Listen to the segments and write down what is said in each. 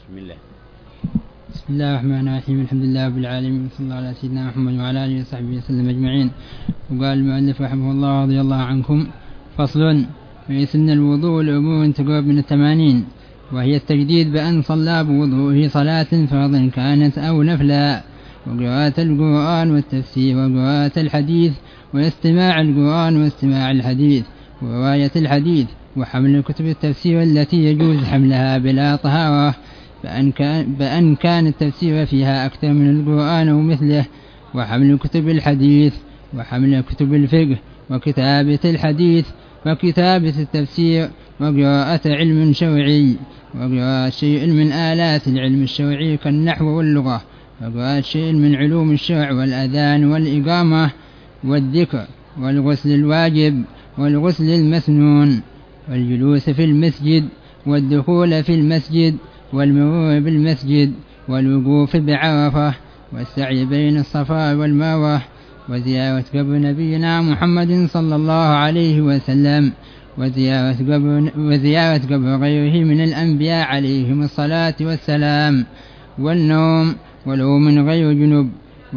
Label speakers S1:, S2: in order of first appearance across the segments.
S1: بسم الله.
S2: بسم الله الرحمن الرحيم. الحمد لله رب العالمين، صلى الله على سيدنا محمد وعلى آله وصحبه وسلم أجمعين. وقال المؤلف رحمه الله رضي الله عنكم: فصل: في سن الوضوء الأمور تقرب من 80، وهي التجديد بأن صلى بوضوءه صلاة فرض كانت أو نفلا، وقراءة القرآن والتفسير وقراءة الحديث، واستماع القرآن واستماع الحديث، ورواية الحديث، وحمل كتب التفسير التي يجوز حملها بلا طهارة، بأن كان التفسير فيها أكثر من القرآن ومثله، وحمل كتب الحديث، وحمل كتب الفقه، وكتابة الحديث، وكتابة التفسير، وقراءة علم شرعي، وقراءة شيء من آلات العلم الشرعي كالنحو واللغة، وقراءة شيء من علوم الشرع والأذان والإقامة والذكر، والغسل الواجب، والغسل المسنون، والجلوس في المسجد، والدخول في المسجد، والمرور بالمسجد، والوقوف بعرفة، والسعي بين الصفا والمروة، وزيارة قبر نبينا محمد صلى الله عليه وسلم، وزيارة قبر غيره من الأنبياء عليهم الصلاة والسلام، والنوم ولو من غير جنب،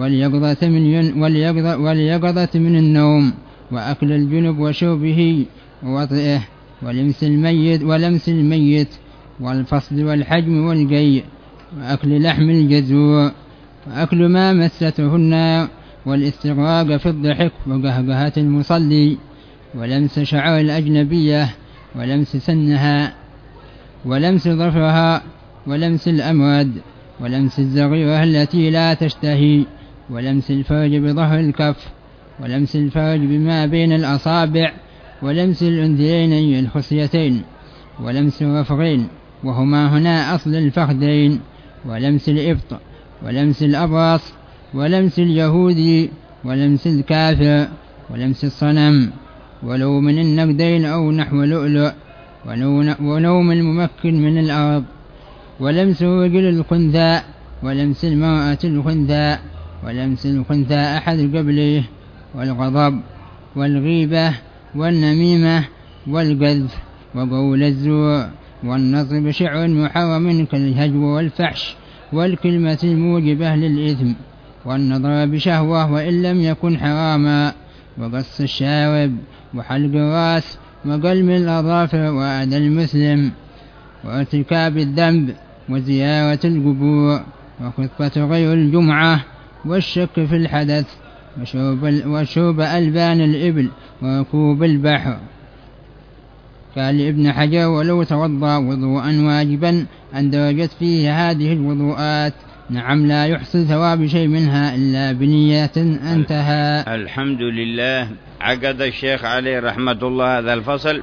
S2: واليقظة من النوم، وأكل الجنب وشربه ووطئه، ولمس الميت، والفصل والحجم والقيء، وأكل لحم الجزور، وأكل ما مسته النار، والاستغراق في الضحك وقهقهة المصلي، ولمس شعر الأجنبية، ولمس سنها، ولمس ظفرها، ولمس الأمواد، ولمس الزغيرة التي لا تشتهي، ولمس الفرج بظهر الكف، ولمس الفرج بما بين الأصابع، ولمس الأنثيين الخصيتين، ولمس الرفغين وهما هنا أصل الفخذين، ولمس الإبط، ولمس الأبرص، ولمس اليهودي، ولمس الكافر، ولمس الصنم، ولو من النقدين أو نحو لؤلؤ، ونوم الممكن من الأرض، ولمس رجل الخنثى، ولمس المرأة الخنثى، ولمس الخنثى أحد قبله، والغضب، والغيبة، والنميمة، والقذف، وقول الزور، والنصب بشعر محرم كالهجو والفحش، والكلمة الموجبة للإثم، والنظر بشهوة وإن لم يكن حراما، وقص الشارب، وحلق الراس، وقلم الأظافر، وأذى المسلم، وارتكاب الذنب، وزيارة القبور، وخطبة غير الجمعة، والشك في الحدث، وشرب ألبان الإبل، وركوب البحر. قال ابن حجر: ولو توضأ وضوءا واجبا أندرجت فيه هذه الوضوءات. نعم، لا يحصل ثواب شيء منها إلا بنية. انتهى.
S1: الحمد لله. عقد الشيخ عليه رحمة الله هذا الفصل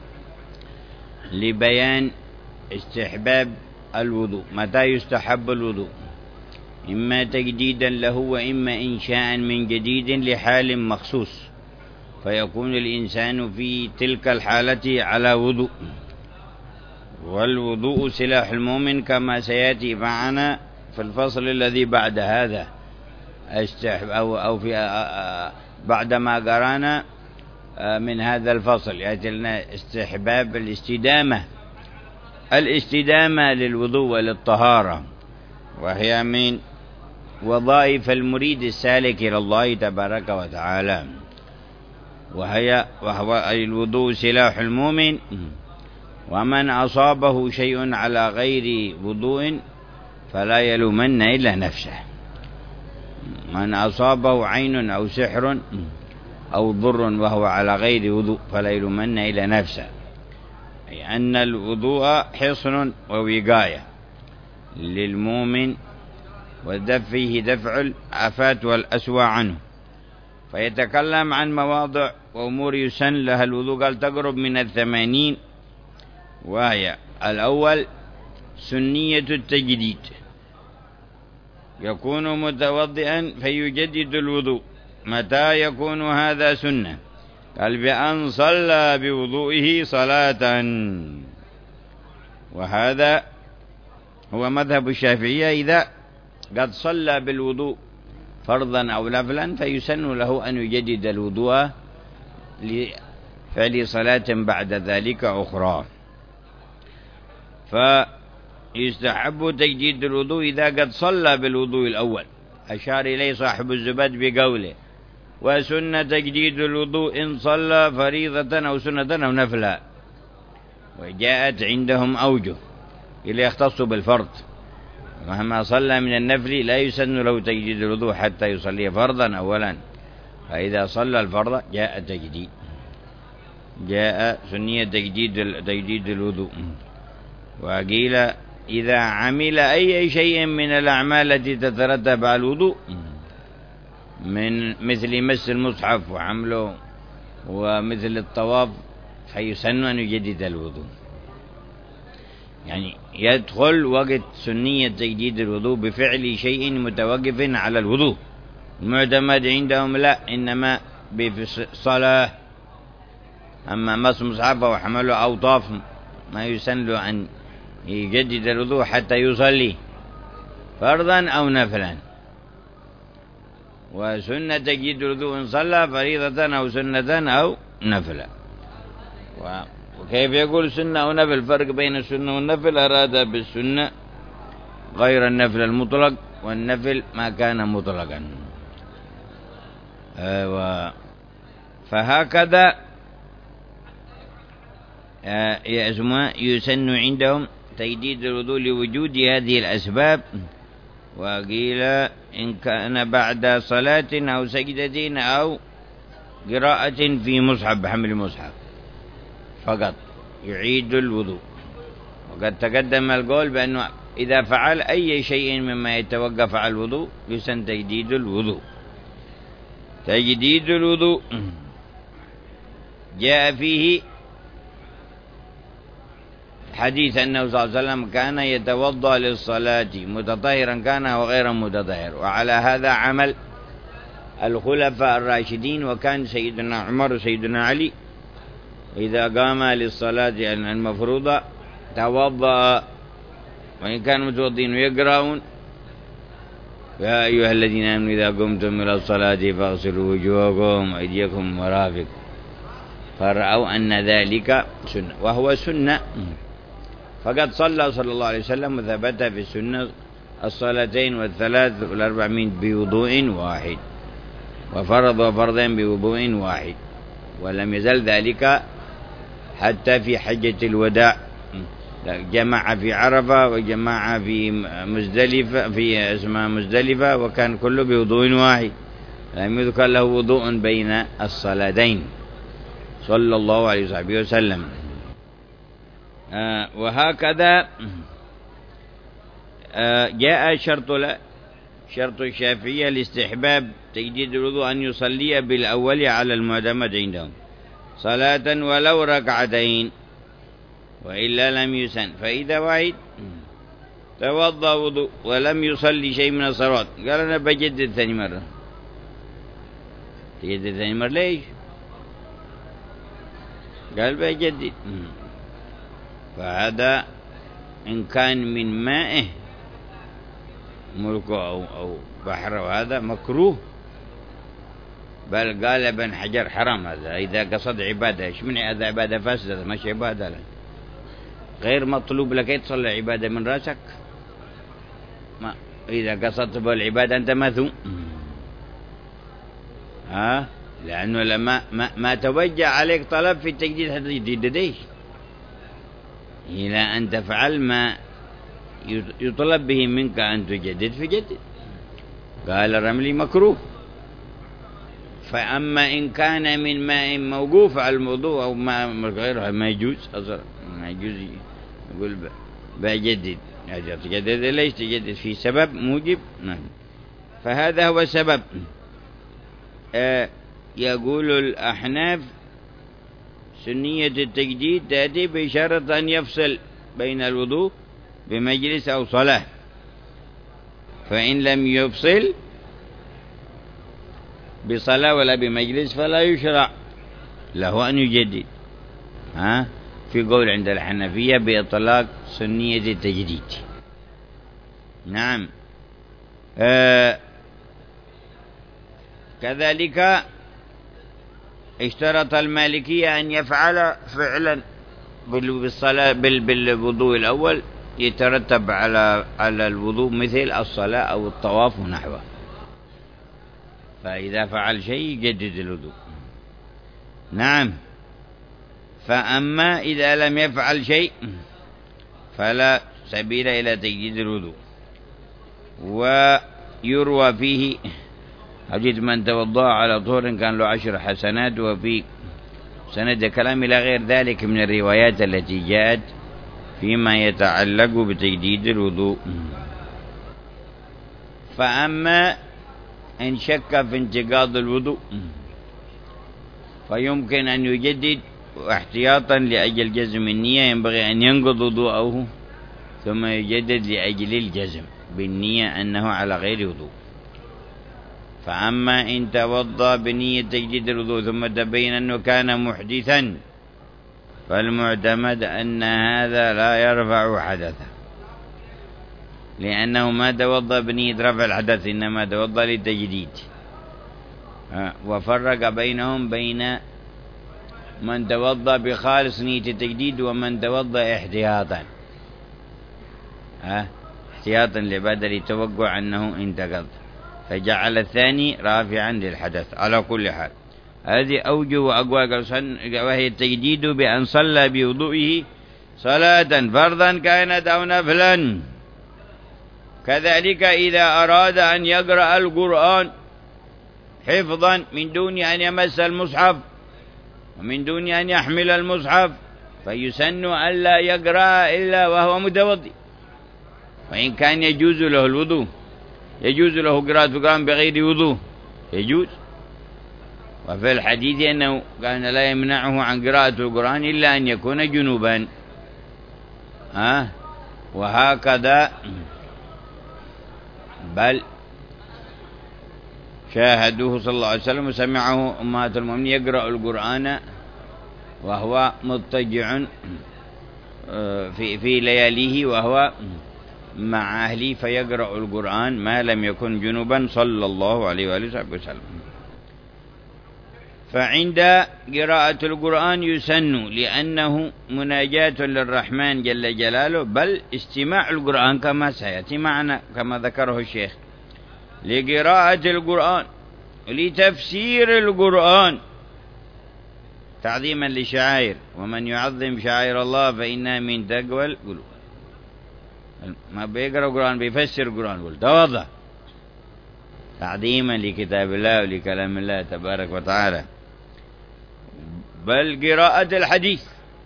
S1: لبيان استحباب الوضوء، متى يستحب الوضوء، إما تجديدا له وإما إنشاء من جديد لحال مخصوص، فيكون الإنسان في تلك الحالة على وضوء. والوضوء سلاح المؤمن كما سيأتي معنا في الفصل الذي بعد هذا، أو في بعدما قرانا من هذا الفصل يأتي لنا استحباب الاستدامة للوضوء وللطهارة، وهي من وظائف المريد السالك إلى الله تبارك وتعالى، وهو الوضوء سلاح المؤمن. ومن أصابه شيء على غير وضوء فلا يلومن إلا نفسه. من أصابه عين أو سحر أو ضر وهو على غير وضوء فلا يلومن إلا نفسه، أي أن الوضوء حصن ووقاية للمؤمن، فيه دفع الآفات والأسوأ عنه. فيتكلم عن مواضع وأمور يسن لها الوضوء، قال تقرب من 80، وهي: الأول سنية التجديد، يكون متوضئا فيجدد الوضوء. متى يكون هذا سنة؟ قال: بأن صلى بوضوئه صلاة، وهذا هو مذهب الشافعية. إذا قد صلى بالوضوء فرضا أو نفلا فيسن له أن يجدد الوضوء لفعل صلاة بعد ذلك أخرى. يستحب تجديد الوضوء إذا قد صلى بالوضوء الأول، أشار إليه صاحب الزبد بقوله: وسنة تجديد الوضوء إن صلى فريضة أو سنة أو نفلا. وجاءت عندهم أوجه إلى يختص بالفرض، مهما صلى من النفل لا يسن له تجديد الوضوء حتى يصلي فرضا أولا، فإذا صلى الفرض جاء تجديد، جاء سنية تجديد الوضوء. وقيل إذا عمل أي شيء من الأعمال التي تترتب على الوضوء من مثل مس المصحف وحمله ومثل الطواف فيسن أن يجدد الوضوء، يعني يدخل وقت سنية تجديد الوضوء بفعل شيء متوقف على الوضوء. المعتمد عندهم لا، إنما بصلاة. أما مس مصحف وحمله أو طاف ما يسن له أن يجدد الوضوء حتى يصلي فرضا أو نفلا. وسنة تجديد الوضوء إن صلى فريضة أو سنة أو نفلا. وكيف يقول سنة أو نفل؟ الفرق بين السنة والنفل أراد بالسنة غير النفل المطلق، والنفل ما كان مطلقا. فهكذا يسن عندهم تجديد الوضوء لوجود هذه الأسباب. وقيل إن كان بعد صلاة أو سجدة أو قراءة في مصحف بحمل مصحف فقط يعيد الوضوء. وقد تقدم القول بأنه إذا فعل أي شيء مما يتوقف على الوضوء يسن تجديد الوضوء. تجديد الوضوء جاء فيه حديث أنه صلى الله عليه وسلم كان يتوضأ للصلاة متطهرا كان وغير متطهر، وعلى هذا عمل الخلفاء الراشدين. وكان سيدنا عمر وسيدنا علي إذا قام للصلاة المفروضة توضأ، وإن كانوا متوضئين ويقرؤون: يا أيها الذين آمنوا إذا قمتم إلى الصلاة فاغسلوا وجوهكم وأيديكم المرافق، فرأوا أن ذلك سنة، وهو سنة. فقد صلى صلى الله عليه وسلم وثبت في السنة الصلاتين والثلاث والأربعين بوضوء واحد، وفرض فرضين بوضوء واحد، ولم يزل ذلك حتى في حجة الوداع. جمع في عرفة وجمع في مزدلفة، في اسمها مزدلفة، وكان كله بوضوء واحد، لم يذكر له وضوء بين الصلاتين صلى الله عليه وسلم. وهكذا جاء شرط الشافعية الاستحباب تجديد الوضوء أن يصلي بالأول على المعتمد عندهم صلاة ولو ركعتين، وإلا لم يسن. فإذا واحد توضأ وضوء ولم يصلي شيء من الصلوات قال أنا بجدد ثاني مرة، تجدد ثاني مرة ليش؟ قال بجدد. فهذا إن كان من مائه ملكه أو بحره هذا مكروه، بل قال ابن حجر حرام هذا إذا قصد عبادة. إيش من هذا؟ عبادة فاسدة مش عبادة، غير مطلوب لك تصلي عبادة من رأسك. ما إذا قصدت بالعبادة أنت مثوم، لأنه لما ما توجه عليك طلب في التجديد هذا يجدديش إلى أن تفعل ما يطلب به منك أن تجدد فجدد. قال الرملي مكروه. فأما إن كان من ماء موقوف على الموضوع أو ماء غيره ما يجوز أصلا، ما يجوز يقول بجدد. تجدد ليش؟ تجدد في سبب موجب. فهذا هو السبب. يقول الأحناف سنية التجديد تأتي بشرط أن يفصل بين الوضوء بمجلس أو صلاة، فإن لم يفصل بصلاة ولا بمجلس فلا يشرع له أن يجدد. في قول عند الحنفية بإطلاق سنية التجديد. نعم. كذلك اشترط المالكية أن يفعل فعلا بالصلاة بالوضوء الأول يترتب على الوضوء مثل الصلاة أو الطواف ونحوه، فإذا فعل شيء يجدد الوضوء. نعم. فأما إذا لم يفعل شيء فلا سبيل إلى تجديد الوضوء. ويروى فيه حديث من توضأ على طهر كان له 10 حسنات، وفي سند كلام إلى غير ذلك من الروايات التي جاءت فيما يتعلق بتجديد الوضوء. فأما إن شك في انتقاض الوضوء فيمكن أن يجدد، واحتياطا لأجل جزم النية ينبغي أن ينقض وضوءه ثم يجدد لأجل الجزم بالنية أنه على غير وضوء. فأما إن توضأ بنية تجديد الوضوء ثم تبين أنه كان محدثا فالمعتمد أن هذا لا يرفع حدثه، لأنه ما توضأ بنية رفع الحدث إنما توضأ للتجديد. وفرق بينهم بين من توضأ بخالص نية التجديد ومن توضأ احتياطا احتياطا لبدل توقع أنه انتقض، فجعل الثاني رافعا للحدث. على كل حال هذه أوجه وأقوى، وهي التجديد بأن صلى بوضوئه صلاة فرضا كانت أو نفلا. كذلك إذا أراد أن يقرأ القرآن حفظا من دون أن يمس المصحف ومن دون أن يحمل المصحف فيسن ألا يقرأ إلا وهو متوضئ، وإن كان يجوز له الوضوء، يجوز له قراءة القرآن بغير وضوء، يجوز. وفي الحديث أنه كان لا يمنعه عن قراءة القرآن إلا أن يكون جنوبا. وهكذا بل شاهدوه صلى الله عليه وسلم وسمعه أمهات المؤمنين يقرأ القرآن وهو مضطجع في لياليه وهو مع أهله، فيقرأ القرآن ما لم يكن جنوبا صلى الله عليه وآله وسلم. فعند قراءة القرآن يسن لأنه مناجاة للرحمن جل جلاله، بل استماع القرآن كما سيأتي معنا كما ذكره الشيخ، لقراءة القرآن لتفسير القرآن تعظيما لشعائر، ومن يعظم شعائر الله فإنها من تقوى القلوب. ما بيقرأ القرآن بيفسر القرآن، قل توضأ تعظيما لكتاب الله ولكلام الله تبارك وتعالى. بل قراءة الحديث،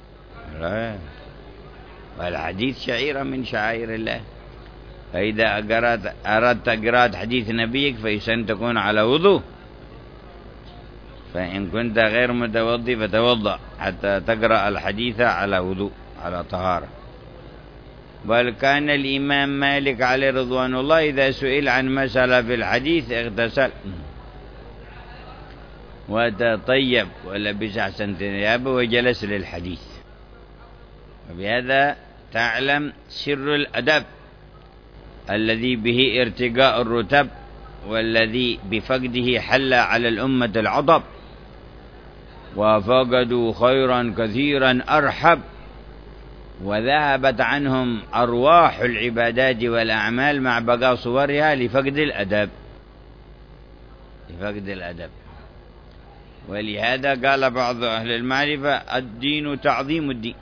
S1: والحديث شعيرة من شعائر الله، فإذا أردت قراءة حديث نبيك فيسن تكون على وضوء، فإن كنت غير متوضي فتوضأ حتى تقرأ الحديث على وضوء على طهارة. بل كان الإمام مالك عليه رضوان الله إذا سئل عن مسألة في الحديث اغتسل وتطيب ولبس أحسن ثيابه وجلس للحديث. وبهذا تعلم سر الأدب الذي به ارتقاء الرتب، والذي بفقده حل على الأمة العطب، وفقدوا خيرا كثيرا أرحب، وذهبت عنهم أرواح العبادات والأعمال مع بقاء صورها لفقد الأدب، لفقد الأدب. ولهذا قال بعض أهل المعرفة الدين تعظيم الدين،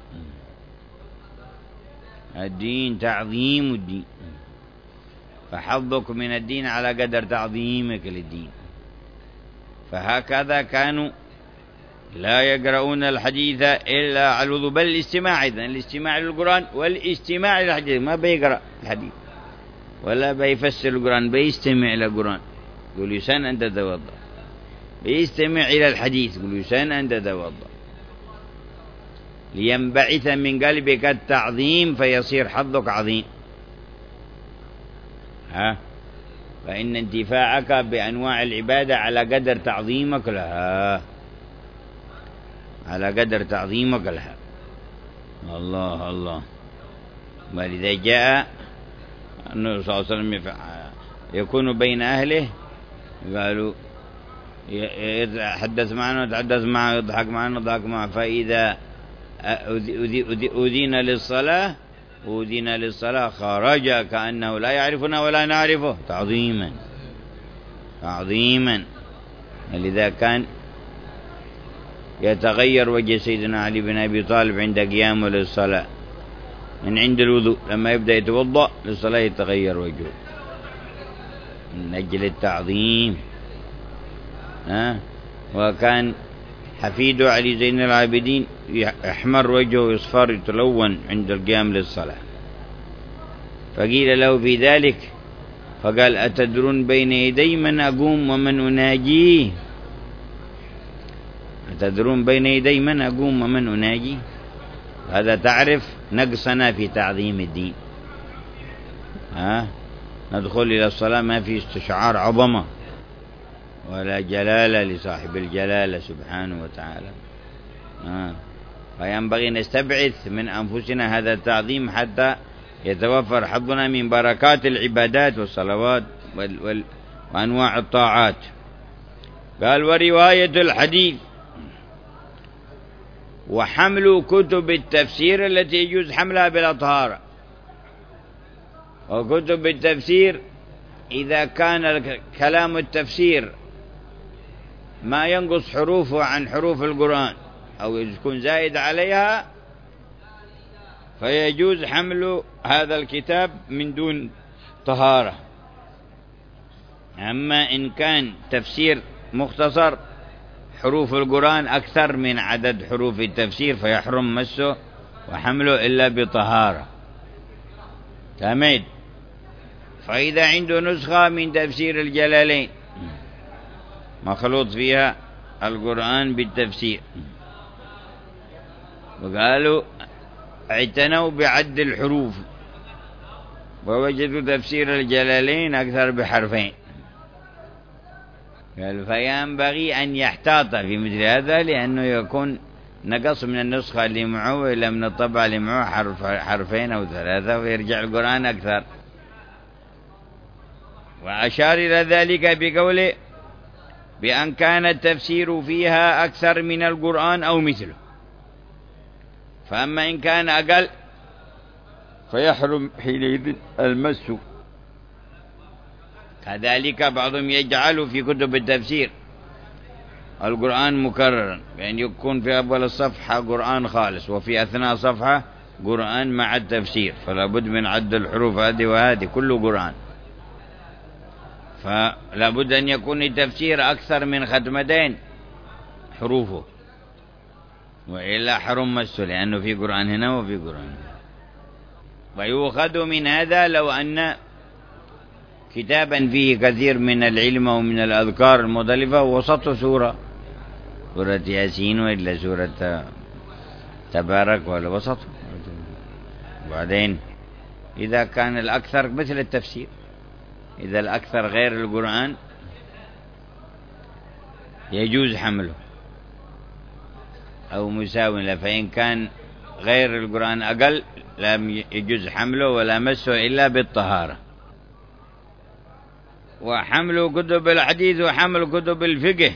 S1: الدين تعظيم الدين، فحظك من الدين على قدر تعظيمك للدين. فهكذا كانوا لا يقرؤون الحديث إلا على الوضوء، بل الاستماع، إذن الاستماع للقرآن والاستماع للحديث، ما بيقرأ الحديث ولا بيفسر القرآن، بيستمع إلى القرآن يقول يسان أن تتوضأ، بيستمع إلى الحديث يقول يسان أن تتوضأ، لينبعث من قلبك التعظيم فيصير حظك عظيم. فإن انتفاعك بأنواع العبادة على قدر تعظيمك لها، على قدر تعظيمك لها. الله الله. ولذا جاء النبي صلى الله عليه وسلم يكون بين أهله، قالوا يتحدث معنا وتحدث معه، يضحك معنا وضحك معه، فإذا أذين للصلاة أذن للصلاة خرج كأنه لا يعرفنا ولا نعرفه تعظيما تعظيما. لذا كان يتغير وجه سيدنا علي بن أبي طالب عند قيامه للصلاة من عند الوضوء، لما يبدأ يتوضأ للصلاة يتغير وجهه من أجل التعظيم. وكان حفيده علي زين العابدين يحمر وجهه ويصفر يتلون عند القيام للصلاة، فقيل له في ذلك فقال: أتدرون بين يدي من أقوم ومن أناجيه؟ أتدرون بين يدي من أقوم ومن أناجيه؟ هذا تعرف نقصنا في تعظيم الدين. ندخل إلى الصلاة ما في استشعار عظمة ولا جلالة لصاحب الجلالة سبحانه وتعالى. فينبغي نستبعث من أنفسنا هذا التعظيم حتى يتوفر حظنا من بركات العبادات والصلوات وأنواع الطاعات. قال: ورواية الحديث وحمل كتب التفسير التي يجوز حملها بلا طهارة. وكتب التفسير إذا كان كلام التفسير ما ينقص حروفه عن حروف القرآن أو يكون زائد عليها فيجوز حمل هذا الكتاب من دون طهارة. أما إن كان تفسير مختصر حروف القرآن أكثر من عدد حروف التفسير فيحرم مسه وحمله إلا بطهارة. تمام. فإذا عنده نسخة من تفسير الجلالين مخلوط فيها القرآن بالتفسير، وقالوا اعتنوا بعد الحروف ووجدوا تفسير الجلالين أكثر بحرفين، قال فينبغي أن يحتاط في مثل هذا لأنه يكون نقص من النسخة اللي معه وإلا من الطبع اللي معه حرفين أو ثلاثة ويرجع القرآن أكثر. وأشار إلى ذلك بقوله: بأن كان التفسير فيها أكثر من القرآن أو مثله، فأما إن كان أقل فيحرم حينئذ المس. كذلك بعضهم يجعل في كتب التفسير القرآن مكررا، يعني يكون في أول الصفحة قرآن خالص وفي أثناء صفحة قرآن مع التفسير، فلا بد من عد الحروف هذه وهذه كله قرآن، فلا بد أن يكون التفسير أكثر من ختمتين حروفه، وإلا حرم مسه لأنه في قرآن هنا وفي قرآن هنا. ويؤخذ من هذا لو أن كتابا فيه كثير من العلم ومن الأذكار المختلفة وسط سورة ياسين وإلا سورة تبارك ولا وسط. وبعدين إذا كان الأكثر مثل التفسير، إذا الأكثر غير القرآن يجوز حمله أو مساوي له، فإن كان غير القرآن أقل لم يجوز حمله ولا مسه إلا بالطهارة. وحمل كتب الحديث وحمل كتب الفقه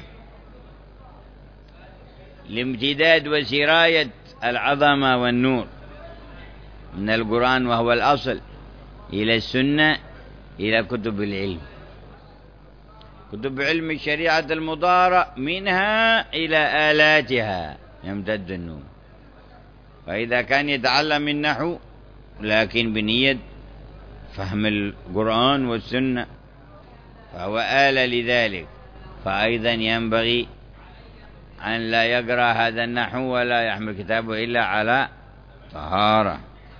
S1: لامتداد وسراية العظمة والنور من القرآن وهو الأصل إلى السنة إلى كتب العلم، كتب علم الشريعة المضارة منها إلى آلاتها يمتد النور. فإذا كان يتعلم النحو لكن بنية فهم القرآن والسنة فهو آلة لذلك، فأيضا ينبغي أن لا يقرأ هذا النحو ولا يحمل كتابه إلا على طهارة.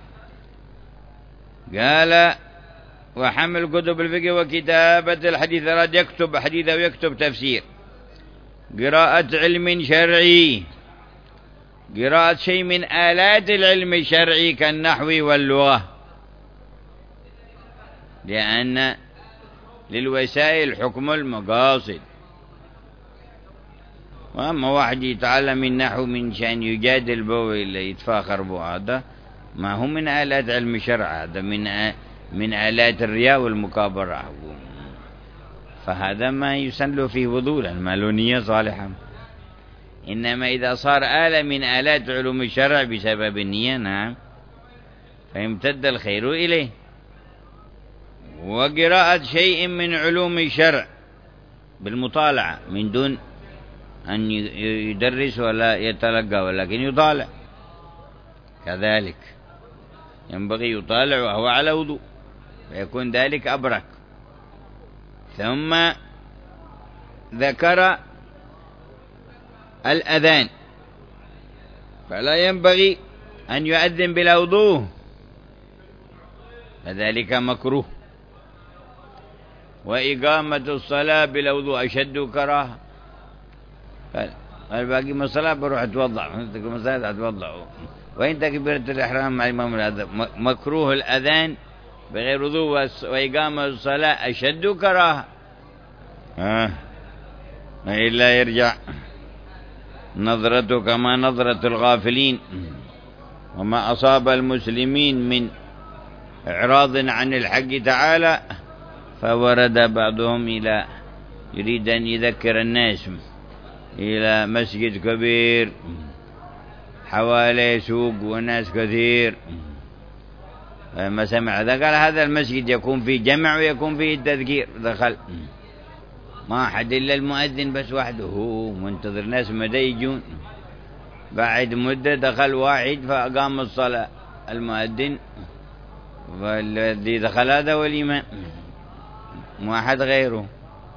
S1: قال: وحمل كتب الفقه وكتابة الحديث، راد يكتب حديث ويكتب تفسير، قراءة علم شرعي، قراءة شيء من آلات العلم الشرعي كالنحو واللغة، لأن للوسائل حكم المقاصد. وأما واحد يتعلم النحو من شأن يجادل به ولا يتفاخر به، هذا ما هو من آلات علم الشرع، هذا من آلات الرياء والمكابرة، فهذا ما يسن فيه وضولا ما له نية صالحة. إنما إذا صار آلة من آلات علوم الشرع بسبب النية، نعم فيمتد الخير إليه. وقراءة شيء من علوم الشرع بالمطالعة من دون أن يدرس ولا يتلقى، ولكن يطالع كذلك، ينبغي يطالع وهو على وضوء، فيكون ذلك أبرك. ثم ذكر الأذان، فلا ينبغي أن يؤذن بلا وضوء، فذلك مكروه. وإقامة الصلاة بلا وضوء أشد كراهة. قال باقي من الصلاة بروح أتوضع، أتوضع، وإن تكبيرة الإحرام مع الإمام الأذان. مكروه الأذان بغير وضوء وإقامة الصلاة أشد كراهة. إلا يرجع نظرته كما نظرة الغافلين. وما أصاب المسلمين من إعراض عن الحق تعالى فورد بعضهم إلى يريد أن يذكر الناس إلى مسجد كبير حوالي سوق وناس كثير، فما سمع ذا قال هذا المسجد يكون فيه جمع ويكون فيه التذكير، دخل ما أحد إلا المؤذن بس وحده، هو منتظر ناس مدى يجون. بعد مدة دخل واحد فأقام الصلاة المؤذن، والذي دخل هذا والإمام ما أحد غيره.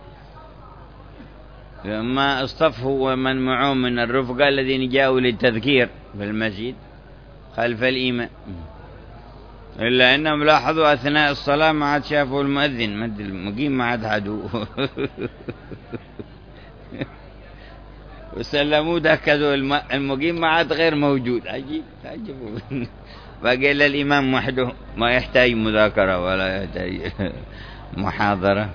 S1: لما اصطفوا ومن معهم من الرفقة الذين جاءوا للتذكير في المسجد خلف الإمام، إلا أنهم لاحظوا أثناء الصلاة ما عاد شافوا المؤذن، المقيم ما عاد حدوه وسلموا دكزوا المقيم ما عاد غير موجود. عجيب باقي إلا الإمام وحده، ما يحتاج مذاكرة ولا يحتاج محاضرة.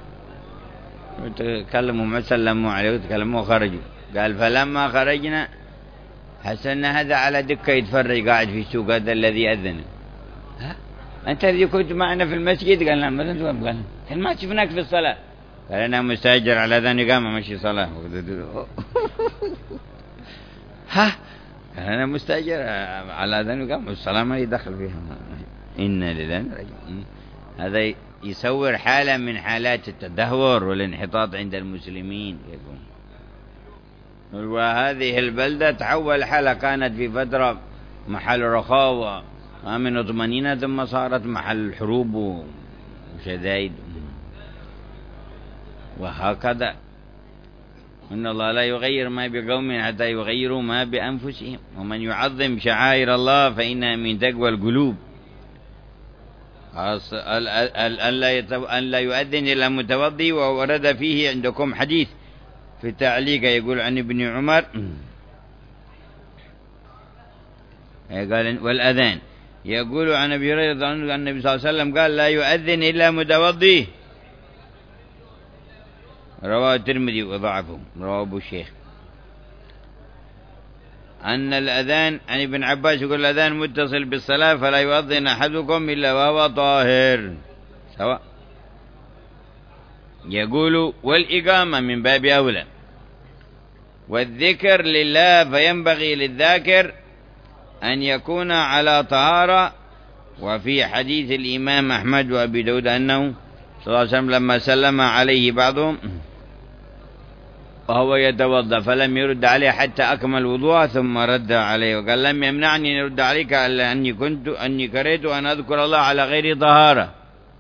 S1: تكلموا ما سلموا عليه وتكلموا وخرجوا. قال فلما خرجنا حسنا هذا على دكة يتفرج قاعد في السوق، هذا الذي أذن. أنت الذي كنت معنا في المسجد؟ قال نعم. قال ما شفناك في الصلاة. قال أنا مستأجر على ذن قام مشي صلاة. قال أنا مستأجر على ذن قام الصلاة ما يدخل فيها. إنا لله راجعون. هذا يصور حالة من حالات التدهور والانحطاط عند المسلمين. وهذه البلدة تحول حالة كانت في فترة محل رخاء وآمن طمأنينة، ثم صارت محل حروب وشدائد. وهكذا إن الله لا يغير ما بقوم حتى يغيروا ما بأنفسهم. ومن يعظم شعائر الله فإنها من تقوى القلوب. أن لا يؤذن إلا متوضي. وورد فيه عندكم حديث في التعليق يقول عن ابن عمر قال والأذان يقول عن أبي هريرة أن النبي صلى الله عليه وسلم قال لا يؤذن إلا متوضي. رواه الترمذي وضعفه، رواه أبو الشيخ. أن الأذان عن ابن عباس يقول الأذان متصل بالصلاة فلا يؤذن أحدكم إلا وهو طاهر، سواء. يقول والإقامة من باب أولى. والذكر لله فينبغي للذاكر أن يكون على طهارة. وفي حديث الإمام أحمد وأبي داود أنه صلى الله عليه وسلم لما سلم عليه بعضهم وهو يتوضأ فلم يرد عليه حتى أكمل وضوءه ثم رد عليه، وقال لم يمنعني أن يرد عليك إلا أني كرهت أن أذكر الله على غير طهارة.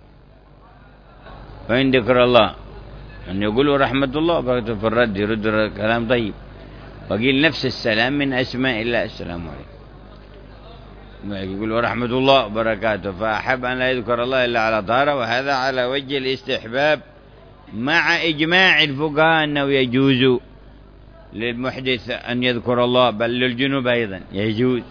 S1: فإن ذكر الله أن يقولوا رحمة الله في الرد يرد كلام طيب. وقيل نفس السلام من أسماء الله السلام عليكم، يقولوا رحمة الله وبركاته. فأحب أن لا يذكر الله إلا على طهارة، وهذا على وجه الاستحباب مع إجماع الفقهاء أنه يجوز للمحدث أن يذكر الله، بل للجنوب أيضا يجوز،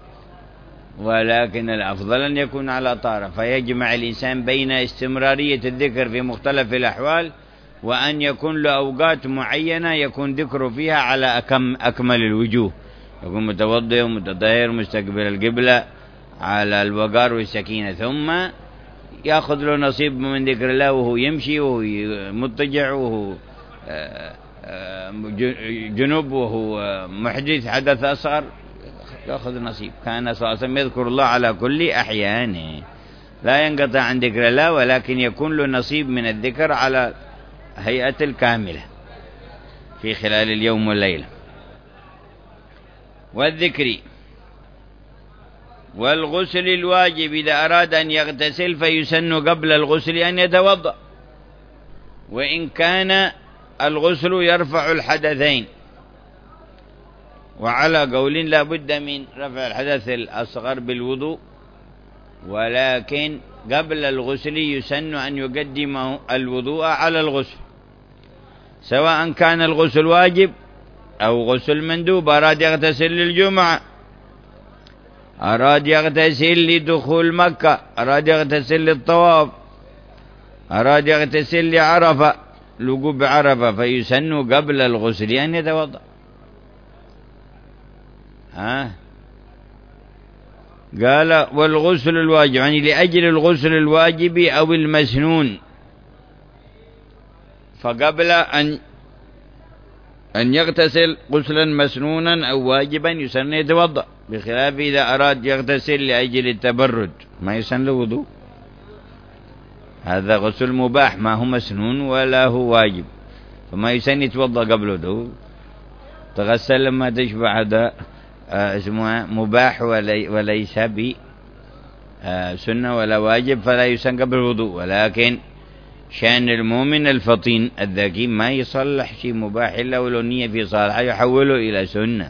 S1: ولكن الأفضل أن يكون على طهارة. فيجمع الإنسان بين استمرارية الذكر في مختلف الأحوال وأن يكون له أوقات معينة يكون ذكره فيها على أكمل الوجوه، يكون متوضئ ومتطهر مستقبل القبلة على الوقار والسكينة، ثم يأخذ له نصيب من ذكر الله وهو يمشي وهو مضطجع وهو جنوب وهو محدث حدث أصغر، يأخذ نصيب. كان صلى الله عليه وسلم يذكر الله على كل أحيانه، لا ينقطع عن ذكر الله، ولكن يكون له نصيب من الذكر على هيئة الكاملة في خلال اليوم والليلة. والذكر والغسل الواجب إذا أراد أن يغتسل فيسن قبل الغسل أن يتوضأ، وإن كان الغسل يرفع الحدثين، وعلى قول لا بد من رفع الحدث الأصغر بالوضوء، ولكن قبل الغسل يسن أن يقدم الوضوء على الغسل، سواء كان الغسل واجب أو غسل مندوب. أراد يغتسل للجمعة، أراد يغتسل لدخول مكة، أراد يغتسل للطواف، أراد يغتسل لعرفة، لوقوف عرفة، فيسن قبل الغسل أن يتوضأ. قال والغسل الواجب يعني لأجل الغسل الواجب أو المسنون، فقبل أن يغتسل غسلا مسنونا أو واجبا يسن يتوضأ، بخلاف إذا أراد يغتسل لأجل التبرد ما يسن له وضوء، هذا غسل مباح ما هو مسنون ولا هو واجب، فما يسن يتوضأ قبله. تغسل لما تشبع، هذا اسمه مباح وليس بسنة ولا واجب، فلا يسن قبل الوضوء. ولكن شأن المؤمن الفطين الذكي ما يصلح شيء مباح إلا ولو نية في صالحة يحوله إلى سنة،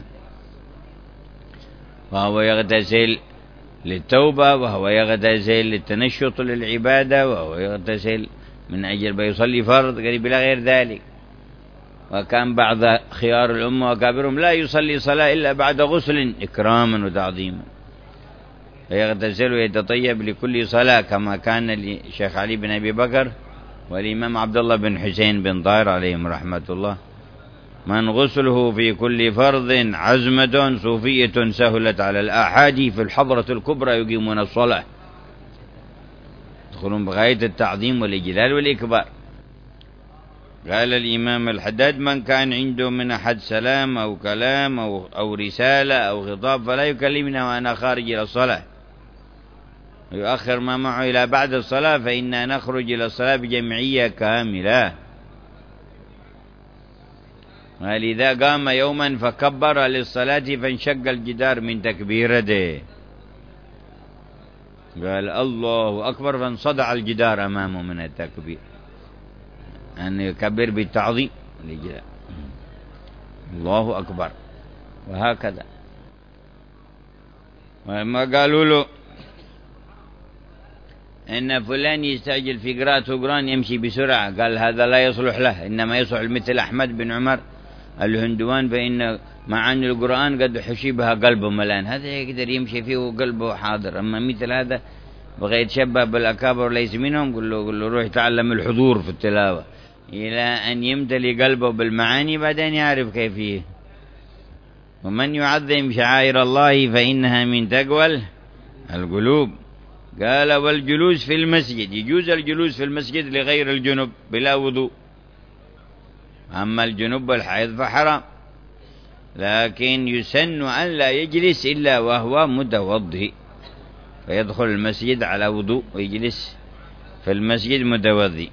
S1: وهو يغتسل للتوبة، وهو يغتسل للتنشط للعبادة، وهو يغتسل من أجل بيصلي فرض قريب إلى غير ذلك. وكان بعض خيار الأمة وكابرهم لا يصلي صلاة إلا بعد غسل إكراما وتعظيما، فيغتسل ويتطيب لكل صلاة، كما كان للشيخ علي بن أبي بكر والإمام عبد الله بن حسين بن طاهر عليهم رحمة الله، من غسله في كل فرض عزمة صوفية سهلت على الآحاد في الحضرة الكبرى يقيمون الصلاة، يدخلون بغاية التعظيم والإجلال والإكبار. قال الإمام الحداد من كان عنده من أحد سلام أو كلام أو رسالة أو خطاب فلا يكلمنا وأنا خارج إلى الصلاة، يؤخر ما معه إلى بعد الصلاة، فإنا نخرج إلى الصلاة بجمعية كاملة. ولذا قام يوما فكبر للصلاة فانشق الجدار من تكبيرته، قال الله أكبر فانصدع الجدار أمامه من التكبير، أن يكبر بالتعظيم للجدار، الله أكبر. وهكذا ولما قالوا له إن فلان يستعجل في قراءة القرآن يمشي بسرعة، قال هذا لا يصلح له، إنما يصلح مثل أحمد بن عمر الهندوان، فإن معاني القرآن قد حشبها قلبه ملان، هذا يقدر يمشي فيه وقلبه حاضر. أما مثل هذا بغى يتشبه بالأكابر ليس منهم، قل له روح تعلم الحضور في التلاوة إلى أن يمتلي قلبه بالمعاني بعدين يعرف كيفية. ومن يعظم شعائر الله فإنها من تقوى القلوب. قال والجلوس في المسجد، يجوز الجلوس في المسجد لغير الجنب بلا وضوء، أما الجنب والحيض فحرام، لكن يسن أن لا يجلس إلا وهو متوضئ، فيدخل المسجد على وضوء ويجلس في المسجد متوضئ.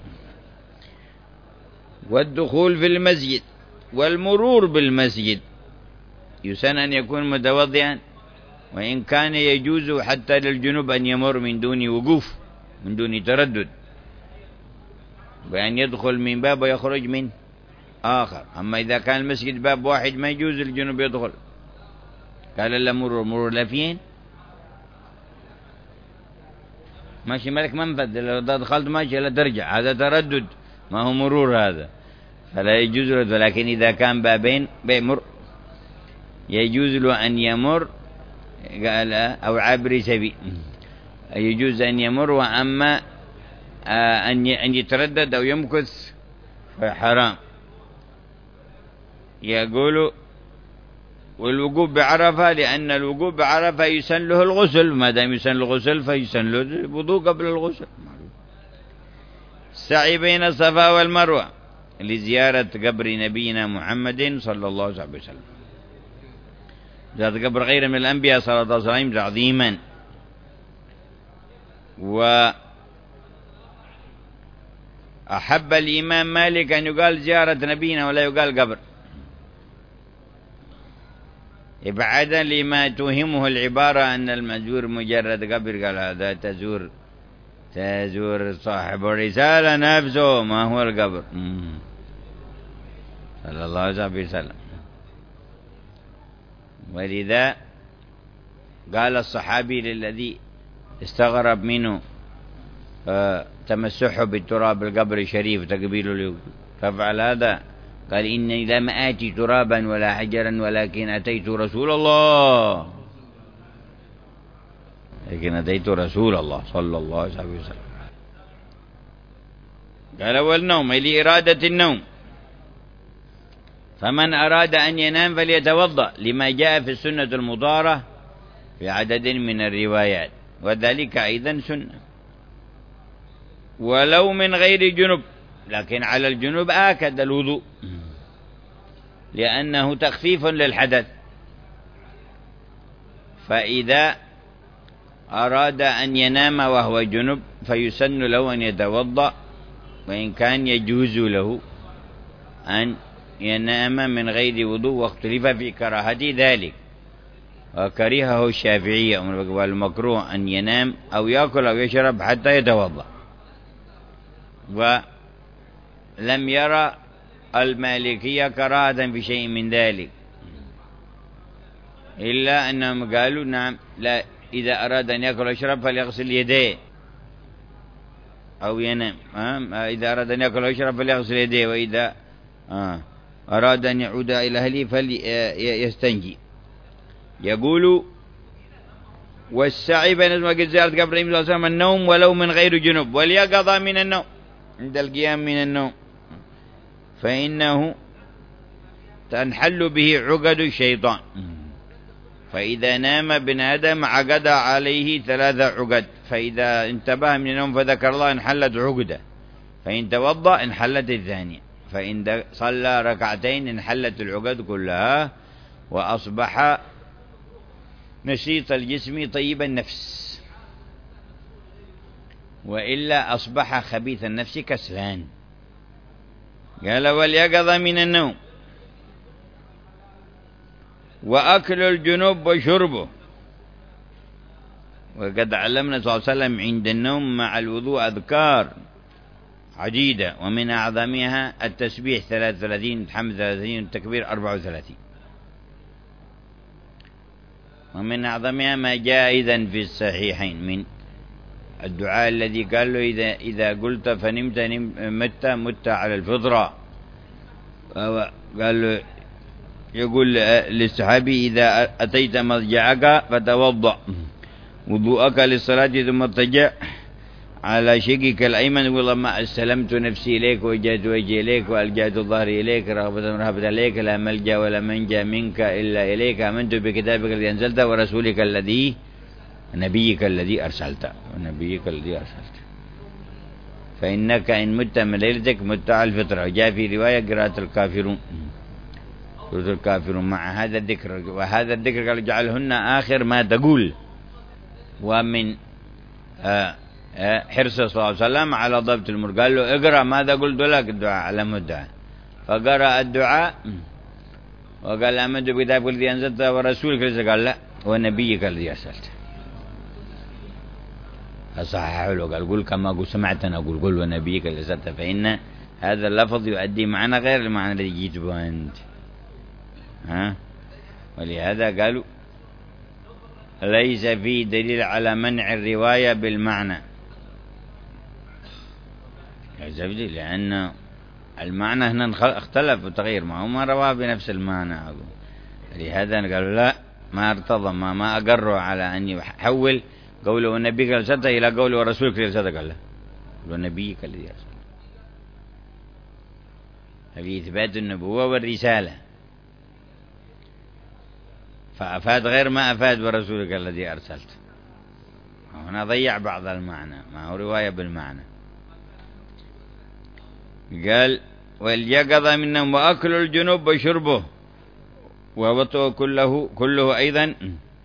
S1: والدخول في المسجد والمرور بالمسجد يسن أن يكون متوضئا، وإن كان يجوز حتى للجنوب أن يمر من دون وقوف من دون تردد، بأن يدخل من باب ويخرج من آخر. أما إذا كان المسجد باب واحد ما يجوز الجنوب يدخل. قال لا مرور لفين ماشي ملك منفذ، لو دخلت ماشي لا ترجع، هذا تردد ما هو مرور، هذا فلا يجوز له. ولكن إذا كان بابين بيمر يجوز له أن يمر، قال أو عبر سبيل يجوز أن يمر، وأما أن يتردد أو يمكث فحرام. يقول والوقوف بعرفة، لأن الوقوف بعرفة يسن له الغسل، ما دام يسن له الغسل فيسن له الوضوء قبل الغسل. السعي بين الصفا والمروة لزيارة قبر نبينا محمد صلى الله عليه وسلم. ذات قبر غير من الأنبياء صلى الله عليه وسلم تعظيما. وأحب الإمام مالك أن يقال زيارة نبينا ولا يقال قبر، إبعادا لما توهمه العبارة أن المزور مجرد قبر. قال هذا تزور صاحب الرسالة نفسه، ما هو القبر. صلى الله عليه وسلم. ولذا قال الصحابي للذي استغرب منه تمسحه بالتراب القبر الشريف تقبيله له، ففعل هذا، قال إني لم آتي ترابا ولا حجرا ولكن أتيت رسول الله، لكن أتيت رسول الله صلى الله عليه وسلم. قال والنوم لإرادة النوم، فمن أراد أن ينام فليتوضأ لما جاء في السنة المضارة في عدد من الروايات، وذلك أيضا سنة، ولو من غير جنب، لكن على الجنوب آكد الوضوء لأنه تخفيف للحدث. فإذا أراد أن ينام وهو جنب فيسن له أن يتوضأ، وإن كان يجوز له أن ينام من غير وضوء، واختلف في كراهة ذلك، وكرهه الشافعية والمكروه أن ينام أو يأكل أو يشرب حتى يتوضأ. ولم يرى المالكية كراهة في شيء من ذلك، إلا أنهم قالوا نعم، لا، إذا أراد أن يأكل ويشرب فليغسل يديه أو ينام. إذا أراد أن يأكل ويشرب فليغسل يديه، وإذا أراد أن يعود إلى أهله فليستنجي. يقول والسعي بين وقت زيارة قبر النبي صلى الله عليه وسلم النوم ولو من غير جنوب، واليقظة من النوم عند القيام من النوم، فإنه تنحل به عقد الشيطان. فإذا نام ابن آدم عقد عليه 3 عقد، فإذا انتبه من النوم فذكر الله انحلت عقده، فإن توضأ انحلت الثانية، فإن صلى ركعتين انحلت العقد كلها، وأصبح نشيط الجسم طيب النفس، وإلا أصبح خبيث النفس كسلان. قال واليقظ من النوم، وأكل الجنوب وشربه. وقد علمنا صلى الله عليه وسلم عند النوم مع الوضوء أذكار عديدة، ومن أعظمها التسبيح 33، الحمد 30، التكبير 34. ومن أعظمها ما جاء إذن في الصحيحين من الدعاء الذي قال له إذا قلت فنمت مت على الفطرة. قال له يقول للصحابي إذا أتيت مضجعك فتوضأ وضوءك للصلاة ثم اضطجع على شقك الأيمن، والله استلمت نفسي إليك وجهت وجهي إليك وألجأت ظهري إليك رغبة ورهبة إليك، لا ملجأ ولا منجا منك إلا إليك، آمنت بكتابك الذي أنزلت ورسولك الذي نبيك الذي أرسلت فإنك إن مت من ليلتك مت على الفطرة. جاء في رواية قراءة الكافرون، سورة الكافرون مع هذا الذكر، وهذا الذكر قال جعلهن آخر ما تقول. ومن حرص صلى الله عليه وسلم على ضبط المر، قال له اقرأ ماذا قلت لك، الدعاء علم الدعاء، فقرأ الدعاء وقال آمنت بكتابك الذي أنزلت ورسولك الذي، قال لا ونبيك الذي أرسلت، فصححه له قال قل كما قل سمعتنا قل ونبيك الذي أرسلت، فإن هذا اللفظ يؤدي معنى غير المعنى الذي جيت به أنت. ولهذا قالوا ليس فيه دليل على منع الرواية بالمعنى، لأن المعنى هنا اختلف وتغير، ما رواه بنفس المعنى. لهذا قالوا لا، ما ارتضى ما أقروا على أن يحول قوله ونبيك الذي إلى قوله ورسولك الذي، قال لا ونبيك الذي أرسل، هذه إثبات النبوة والرسالة، فأفاد غير ما أفاد ورسولك الذي أرسلت. هنا ضيع بعض المعنى، ما هو رواية بالمعنى. قال واليقظة منهم وأكل الجنوب وشربه، ووضوء كله أيضا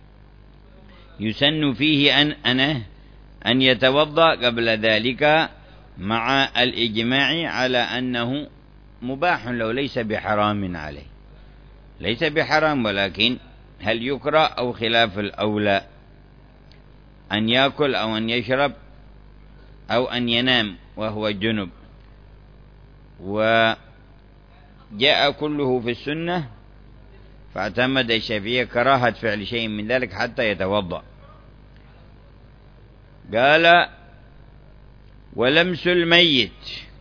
S1: يسن فيه أن يتوضأ قبل ذلك، مع الإجماع على أنه مباح لو ليس بحرام عليه، ليس بحرام، ولكن هل يكره أو خلاف الأولى، أن يأكل أو أن يشرب أو أن ينام وهو جنب. وجاء كله في السنة، فاعتمد الشافعية كراهة فعل شيء من ذلك حتى يتوضأ. قال: ولمس الميت،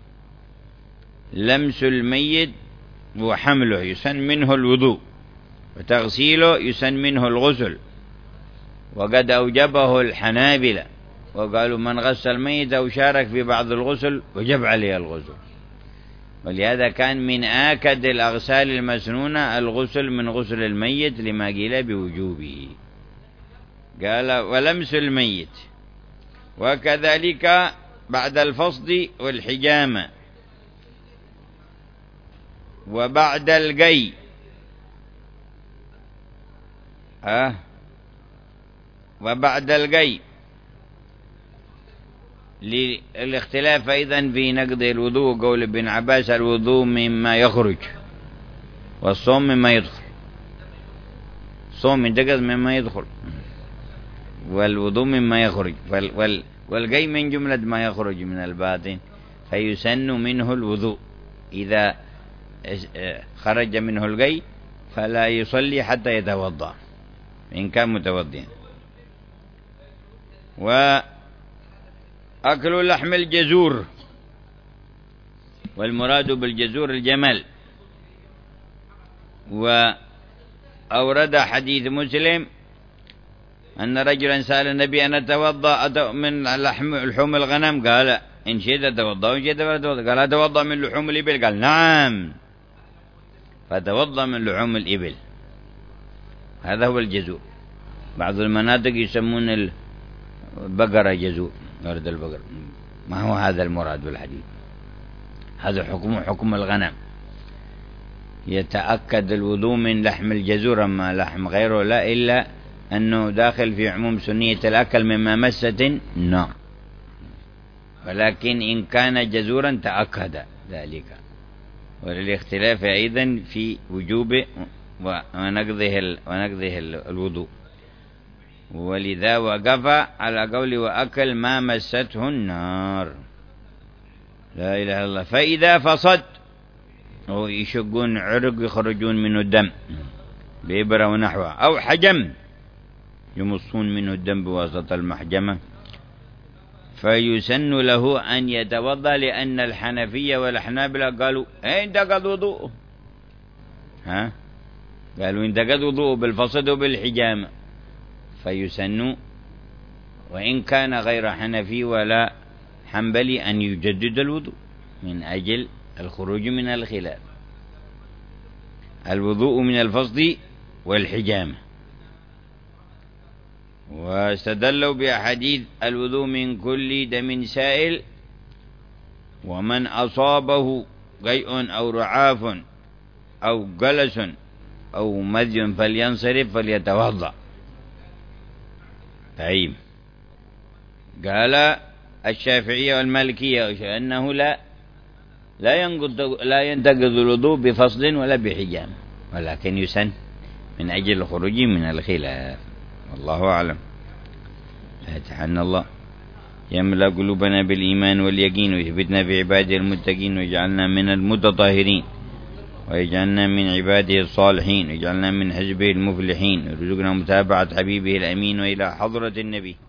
S1: لمس الميت وحمله يسن منه الوضوء، وتغسيله يسن منه الغسل، وقد أوجبه الحنابلة وقالوا من غسل الميت أو شارك في بعض الغسل وجب عليه الغسل، ولهذا كان من آكد الأغسال المسنونة الغسل من غسل الميت لما قيل بوجوبه. قال: ولمس الميت، وكذلك بعد الفصد والحجامة وبعد القي، وبعد القي للاختلاف أيضا في نقض الوضوء. قول ابن عباس: الوضوء مما يخرج والصوم مما يدخل، الصوم ينتقض مما يدخل والوضوء مما يخرج، والقي من جملة ما يخرج من الباطن، فيسن منه الوضوء. إذا خرج منه القي فلا يصلي حتى يتوضأ إن كان متوضئا. وأكل لحم الجزور، والمراد بالجزور الجمل. وأورد حديث مسلم أن رجلا سأل النبي أن أتوضأ من لحوم الغنم؟ قال: إن شئت أتوضأ وإن شئت أتوضأ. قال: أتوضأ من لحوم الإبل؟ قال: نعم، فتوضأ من لحوم الإبل. هذا هو الجزور. بعض المناطق يسمون البقرة جزور، ورد البقر، ما هو هذا المراد بالحديث، هذا حكم الغنم. يتأكد الوضوء من لحم الجزور، أما لحم غيره لا، إلا أنه داخل في عموم سنية الأكل مما مست النار، ولكن إن كان جزورا تأكد ذلك. وللاختلاف أيضا في وجوب ونقضه الوضوء، ولذا وقف على قول وأكل ما مسته النار. لا إله إلا الله. فإذا فصد، أو يشقون عرق يخرجون منه الدم بإبرة ونحوها، أو حجم يمصون منه الدم بواسطة المحجمة، فيسن له أن يتوضأ، لأن الحنفية والحنابلة قالوا انتقض وضوءه، قالوا انتقض وضوءه بالفصد وبالحجامة، فيسن وإن كان غير حنفي ولا حنبلي أن يجدد الوضوء من أجل الخروج من الخلاف. الوضوء من الفصد والحجامة. واستدلوا بأحاديث الوضوء من كل دم سائل، ومن أصابه قيء أو رعاف أو جلس أو مذي فلينصرف فليتوضأ. طيب، قال الشافعية والمالكية أنه لا ينتقض الوضوء بفصل ولا بحجام، ولكن يسن من أجل الخروج من الخلاف. والله أعلم. فاتحنا الله يملأ قلوبنا بالإيمان واليقين، ويثبتنا في عباده المتقين، ويجعلنا من المتطهرين، ويجعلنا من عباده الصالحين، ويجعلنا من حزبه المفلحين، ويرزقنا متابعة حبيبه الأمين وإلى حضرة النبي.